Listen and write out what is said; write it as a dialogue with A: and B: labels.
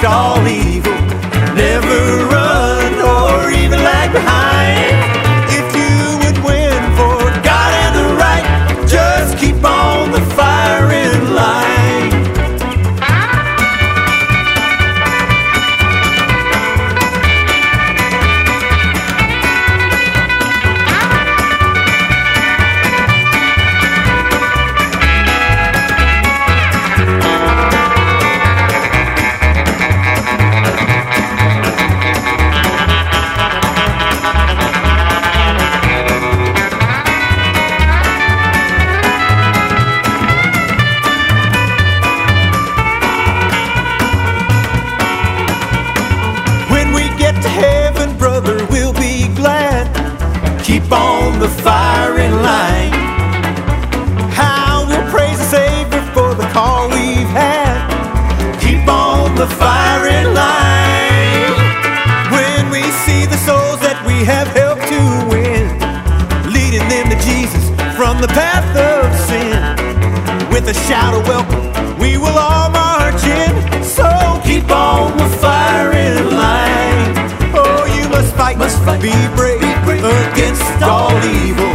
A: against all evil. Never run or even lag behind. If you would win for God and the right, just keep on the firing line. Keep on the firing line. How we'll praise the Savior for the call we've had. Keep on the firing line. When we see the souls that we have helped to win, leading them to Jesus from the path of sin, with a shout of welcome we will all march in. So keep on the firing line. Oh, you must fight, be brave against all evil.